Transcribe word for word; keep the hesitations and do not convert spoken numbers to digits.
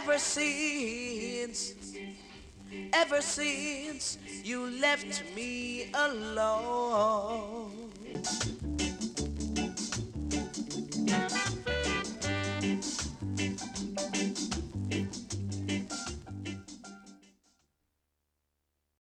Ever since, ever since you left me alone.